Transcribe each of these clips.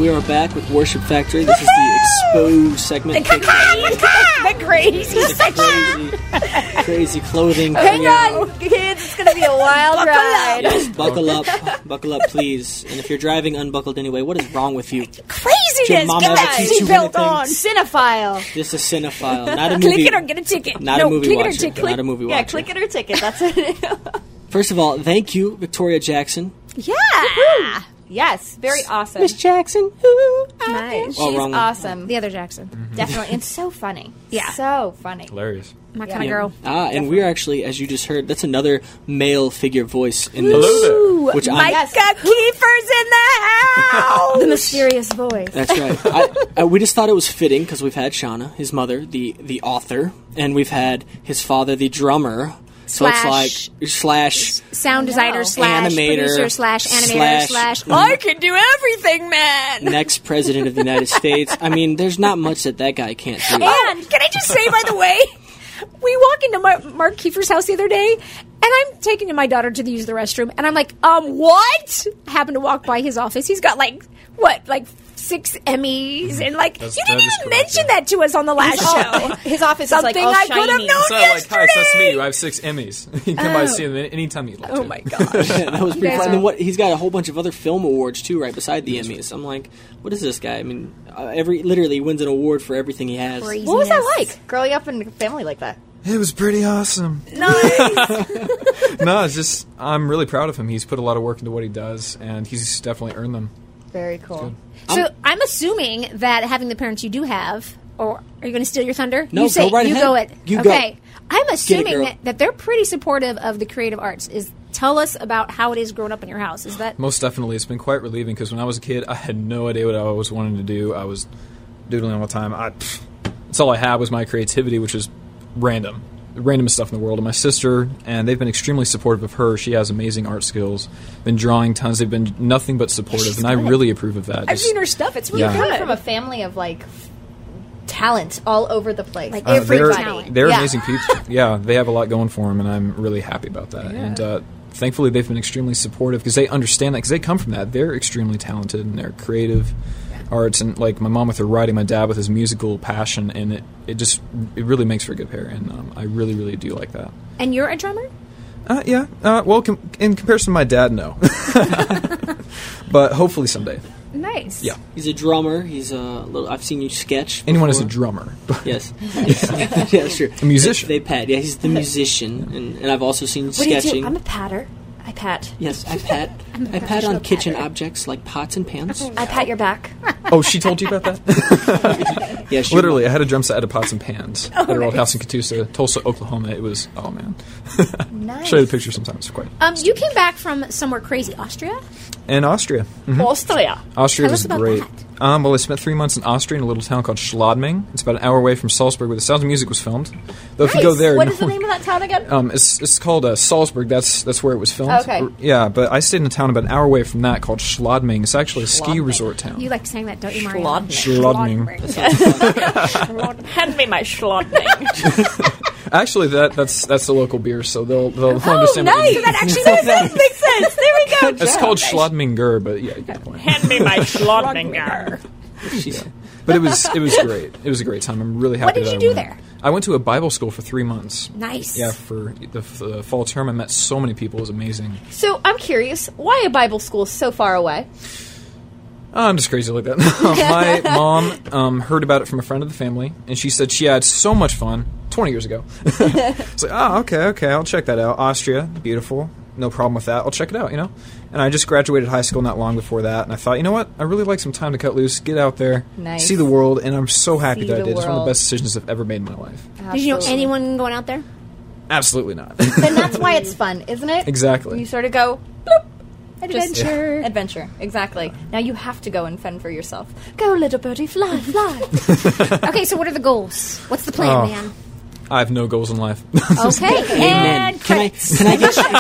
we are back with Worship Factory. This is the Exposed segment. The Crazy clothing. Hang on, kids. It's going to be a wild ride. Yes, buckle up. Buckle up, please. And if you're driving unbuckled anyway, what is wrong with you? Craziness. Did your mom Get ever that teach you seatbelt anything? on. Cinephile. Just a cinephile, not a movie. Click it or get a ticket. Not no, a movie click watcher. it or ticket. Not a movie watcher. Yeah, click it or ticket. That's it. First of all, thank you, Victoria Jackson. Yeah. Yes, very awesome. Miss Jackson. Nice. Oh, She's wrong one. awesome. The other Jackson. Definitely. And so funny. Yeah. So funny. Hilarious. My kind of girl. And we're actually, as you just heard, that's another male figure voice in this. Hello there. Ooh, Which I'm- Micah Kiefer's in the house. The mysterious voice. That's right. We just thought it was fitting because we've had Shauna, his mother, the author, and we've had his father, the drummer. So it's like slash sound designer slash animator producer slash animator slash I can do everything, man. next president of the United States. I mean, there's not much that guy can't do. And can I just say, by the way, we walk into Mark Kiefer's house the other day, and I'm taking my daughter to use the restroom, and I'm like, what? I happen to walk by his office. He's got like 6 Emmys, and you didn't even mention that to us on the last show. His office Something is like all I could have shiny. known So like, hi, yesterday. it's me. I have 6 Emmys. You can come by and see them anytime you'd like to. Oh my gosh. That was pretty guys fun. are- And then he's got a whole bunch of other film awards too, right beside the Emmys. I'm like, what is this guy? I mean, literally wins an award for everything he has. Crazy. What was that like, growing up in a family like that? It was pretty awesome. Nice. No, it's just, I'm really proud of him. He's put a lot of work into what he does, and he's definitely earned them. Very cool. So I'm assuming that having the parents you do have, or are you going to steal your thunder? No, you say, go right you ahead. go it. You go. Okay. I'm assuming girl. that they're pretty supportive of the creative arts. Tell us about how it is growing up in your house. Is that Most definitely. It's been quite relieving because when I was a kid, I had no idea what I was wanting to do. I was doodling all the time. That's all I had was my creativity, which is random. The randomest stuff in the world. And my sister, and they've been extremely supportive of her. She has amazing art skills. Been drawing tons. They've been nothing but supportive, and I really approve of that. I've seen her stuff. It's really Yeah. good. From a family of talent all over the place. Like everybody. They're Yeah. amazing people. Yeah, they have a lot going for them, and I'm really happy about that. And thankfully, they've been extremely supportive because they understand that because they come from that. They're extremely talented and they're creative arts, and like my mom with her writing, my dad with his musical passion, and it really makes for a good pair. And I really, really do like that. And you're a drummer? Yeah. Well, in comparison to my dad, no. But hopefully someday. Nice. Yeah. He's a drummer. He's I've seen you sketch. Anyone is a before. drummer. Yes. Yeah, sure. A musician. They pat. Yeah, he's the musician, and I've also seen What do you sketching. do? I'm a patter. I pat. Yes, I pat. I pat on kitchen objects like pots and pans. I pat your back. Oh, she told you about that? Yeah, she Literally, I had a drum set out of pots and pans at our old house in Catoosa, Tulsa, Oklahoma. It was, oh man. Nice. Show you the picture sometimes. It's quite. You came back from somewhere crazy, Austria? In Austria. Austria. Austria Tell was us about great. that. Well, I spent 3 months in Austria in a little town called Schladming. It's about an hour away from Salzburg, where The Sound of Music was filmed. Though if you go there, What is the name of that town again? it's called Salzburg. That's where it was filmed. Okay. Yeah, but I stayed in a town about an hour away from that called Schladming. It's actually a ski resort town. You like saying that, don't you, Mario? Schladming. Hand me my schlotting. Actually, that's the local beer, so they'll Oh, understand. what nice. you mean. That actually makes sense. There we go. It's called Schladminger, but yeah, you get the point. Hand me my schlottinger. But it was great. It was a great time. I'm really happy. What did that you I do went. there? I went to a Bible school for 3 months. Nice. Yeah, for the fall term, I met so many people. It was amazing. So I'm curious, why a Bible school so far away? Oh, I'm just crazy like that. My mom heard about it from a friend of the family, and she said she had so much fun 20 years ago. It's like, oh, okay, I'll check that out. Austria, beautiful. No problem with that. I'll check it out, And I just graduated high school not long before that, and I thought, you know what? I really like some time to cut loose, get out there, Nice. see the world, and I'm so happy See that I the did. It's one of world. the best decisions I've ever made in my life. Did you know anyone going out there? Absolutely not. And that's why it's fun, isn't it? Exactly. You sort of go, bloop. Adventure. Adventure, exactly. Now you have to go and fend for yourself. Go, little birdie, fly, fly. Okay, so what are the goals? What's the plan, Oh. man? I have no goals in life. Okay. Amen. And Can I credits. get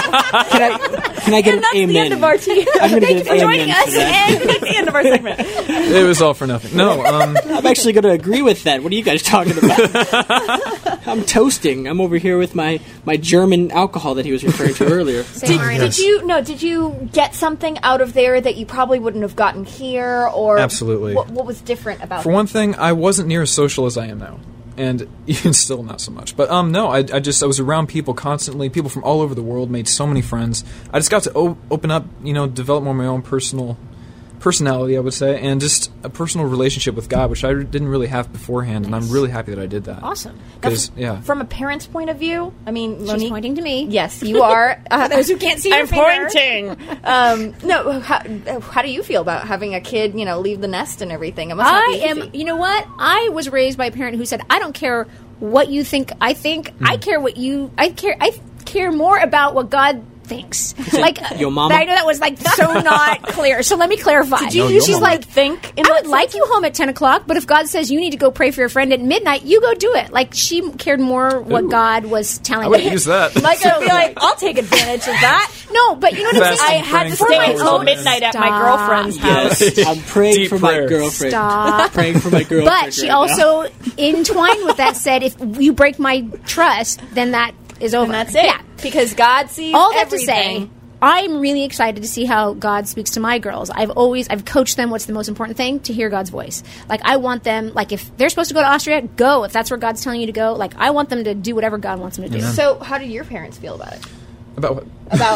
an That's amen? the end of our tea. I'm gonna Thank get you an for joining amen us. for that. And That's the end of our segment. It was all for nothing. No, I'm actually going to agree with that. What are you guys talking about? I'm toasting. I'm over here with my German alcohol that he was referring to earlier. Say, Marion. Did you get something out of there that you probably wouldn't have gotten here, or Absolutely. What was different about for one thing, I wasn't near as social as I am now. And even still not so much. But no, I was around people constantly. People from all over the world, made so many friends. I just got to open up, develop more of my own personality, I would say, and just a personal relationship with God, which I didn't really have beforehand, and I'm really happy that I did that. Awesome. Because, yeah. From a parent's point of view, I mean, She's Monique, pointing to me. yes, you are. For those who can't see her finger. No, how do you feel about having a kid, leave the nest and everything? It must not be easy. You know what? I was raised by a parent who said, I don't care what you think I think. I care I care more about what God thinks. Like, Your mama? I know that was so not clear. So let me clarify. Did you No, use your she's mama. think? I would like you home at 10 o'clock, but if God says you need to go pray for your friend at midnight, you go do it. Like, she cared more what Ooh. God was I telling would me. use that. Micah would be like, I'll take advantage of that. No, but you know what I'm Fasting, saying? I had to praying stay for until hours. midnight at my Stop. girlfriend's house. Yes, I'm praying Deep for prayer. my girlfriend. Stop. Praying for my girlfriend. But she right now. also, entwined with that, said, if you break my trust, then that is over. And that's it. Yeah. Because God sees All that everything. to say, I'm really excited to see how God speaks to my girls. I've coached them what's the most important thing, to hear God's voice. Like, I want them, if they're supposed to go to Austria, go. If that's where God's telling you to go, I want them to do whatever God wants them to do. So, how do your parents feel about it? About what? About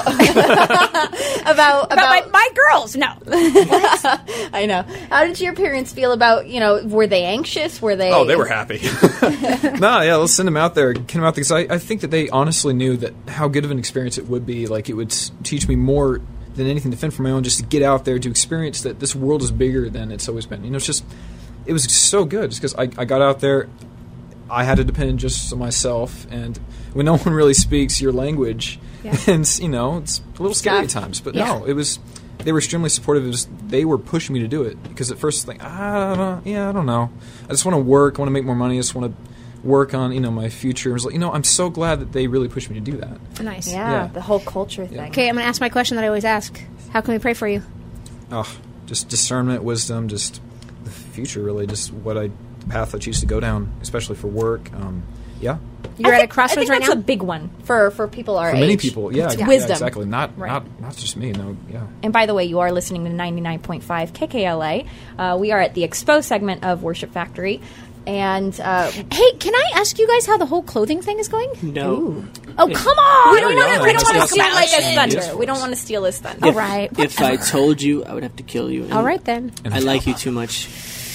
my girls, no. I know. How did your parents feel about, were they anxious? Were they... Oh, they were happy. No, yeah, let's send them out there. Get them out there. 'Cause I think that they honestly knew that how good of an experience it would be. It would teach me more than anything to fend for my own, just to get out there, to experience that this world is bigger than it's always been. It was so good. Just because I got out there, I had to depend just on myself. And when no one really speaks your language, and, it's a little scary at times. But no, they were extremely supportive. They were pushing me to do it, because at first, I don't know. I just want to work. I want to make more money. I just want to work on, my future. It was I'm so glad that they really pushed me to do that. Nice. Yeah, the whole culture thing. Okay, I'm going to ask my question that I always ask. How can we pray for you? Oh, just discernment, wisdom, just the future, really. Just the path I choose to go down, especially for work. Yeah. You're at a I crossroads think right that's now? a big one for people our For age. many people, yeah. Wisdom. Exactly. Not Right. not just me, no, yeah. And by the way, you are listening to 99.5 KKLA. We are at the Expo segment of Worship Factory. And Hey, can I ask you guys how the whole clothing thing is going? No. Oh, come on! we don't want to That's steal not like his fashion. thunder. We don't want to steal his thunder. All right. If I told you, I would have to kill you. And All right, then. I like you too much.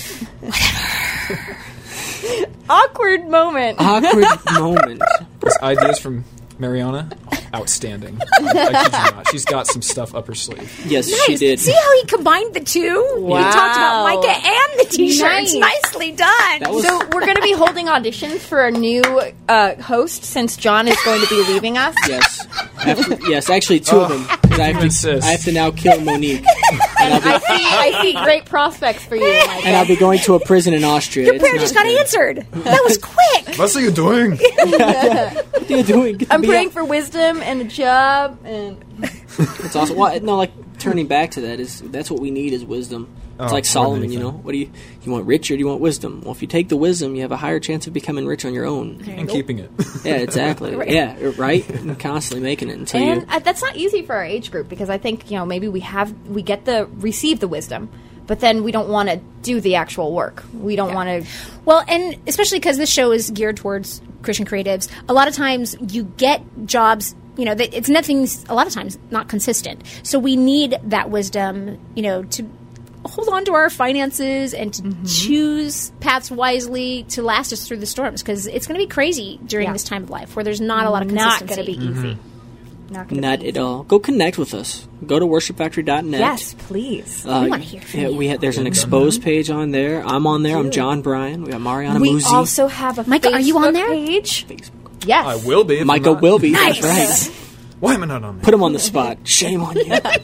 Awkward moment. Awkward moment. These ideas from Mariana, outstanding. I kid you not. She's got some stuff up her sleeve. Yes, she Nice. did. See how he combined the two? Wow. He talked about Micah and the T-shirts. Nice. Nicely done. That was So we're going to be holding auditions for a new host, since John is going to be leaving us. yes. Yes, actually, two of them. 'Cause I insist. have to now kill Monique. And I see great prospects for you, Micah. I'll be going to a prison in Austria. Your It's prayer not just got good. answered. That was quick. What are you doing? What are you doing? Get to I'm be praying a- for wisdom and a job. And It's awesome. Well, no, turning back to that's what we need is wisdom. It's Oh, like Solomon, anything. What do you want rich or do you want wisdom? Well, if you take the wisdom, you have a higher chance of becoming rich on your own. And keeping it. Yeah, exactly. Yeah, right? And constantly making it until you... And that's not easy for our age group, because I think maybe we receive the wisdom, but then we don't want to do the actual work. We don't want to. Well, and especially because this show is geared towards Christian creatives, a lot of times you get jobs, it's nothing's a lot of times not consistent. So we need that wisdom, to hold on to our finances and to choose paths wisely to last us through the storms, because it's going to be crazy during this time of life where there's not a lot of consistency. Not going to be easy. Not going to Not be at all. Go connect with us. Go to worshipfactory.net. Yes, please. We wanna hear from you. There's an exposed page on there. I'm on there. I'm John Bryan. We got Mariana We Muzi. also have a Micah, Facebook are you on there? page. Facebook. Yes. I will be. if I'm Micah not. will be. Nice. That's right. Why am I not on there? Put him on the spot. Shame on you.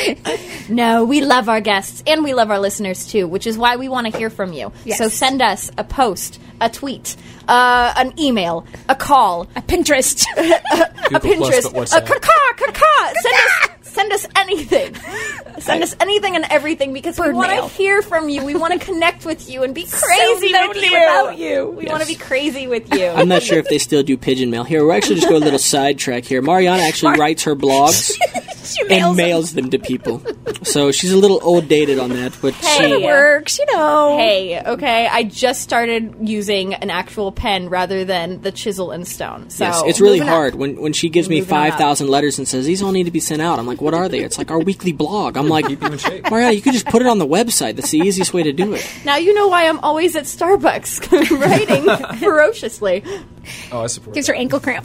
No, we love our guests and we love our listeners too, which is why we want to hear from you. Yes. So send us a post, a tweet, an email, a call, A Pinterest. a Pinterest, but what's a that? caca. Send us anything. Send us anything and everything because we Bird want mail. to hear from you. We want to connect with you and be crazy with lonely you. without you. We want to be crazy with you. I'm not sure if they still do pigeon mail here. We're actually just going a little sidetrack here. Mariana actually writes her blogs She and mails them to people. So she's a little old dated on that, but Hey. It works, you know. Hey, okay, I just started using an actual pen rather than the chisel and stone. So yes, it's really moving up. hard when she gives me Moving on up. 5,000 letters and says these all need to be sent out. I'm like, what are they? It's like our weekly blog. I'm like, Keep you in shape. Mariana, you could just put it on the website. That's the easiest way to do it. Now you know why I'm always at Starbucks writing ferociously. Oh, I support Gives that. her ankle cramp.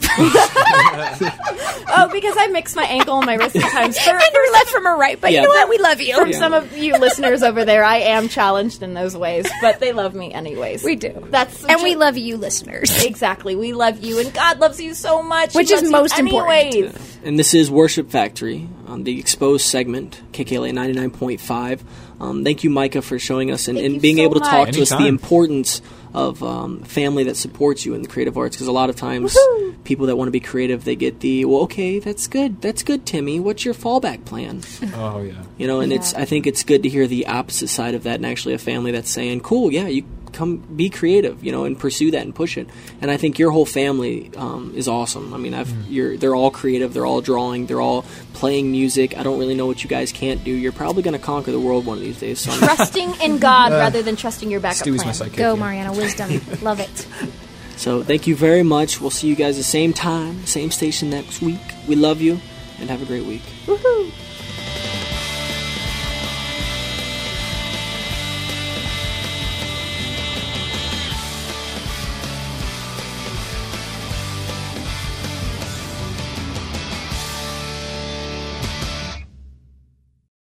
Oh, because I mix my ankle and my wrist at times. and her left from her right, but Yeah. you know what? We love you. From some of you listeners over there, I am challenged in those ways, but they love me anyways. We do. That's And we love you, listeners. exactly. We love you, and God loves you so much. Which He is loves most you important. anyways. And this is Worship Factory on the Exposed segment, KKLA 99.5. Thank you, Micah, for showing us and, Thank you and being so able to talk much. to us the Anytime. importance of family that supports you in the creative arts. Because a lot of times, people that want to be creative, they get the, well, okay, that's good, Timmy. What's your fallback plan? Oh, yeah. You know, and I think it's good to hear the opposite side of that, and actually a family that's saying, cool, yeah, you come be creative, you know, and pursue that and push it. And I think your whole family is awesome. I mean, they're all creative, they're all drawing, they're all playing music. I don't really know what you guys can't do. You're probably going to conquer the world one of these days. So I'm Trusting in God rather than trusting your backup Stewie's my plan. sidekick. Go, yeah. Mariana. Wisdom. Love it. So thank you very much. We'll see you guys the same time, same station next week. We love you, and have a great week. Woohoo!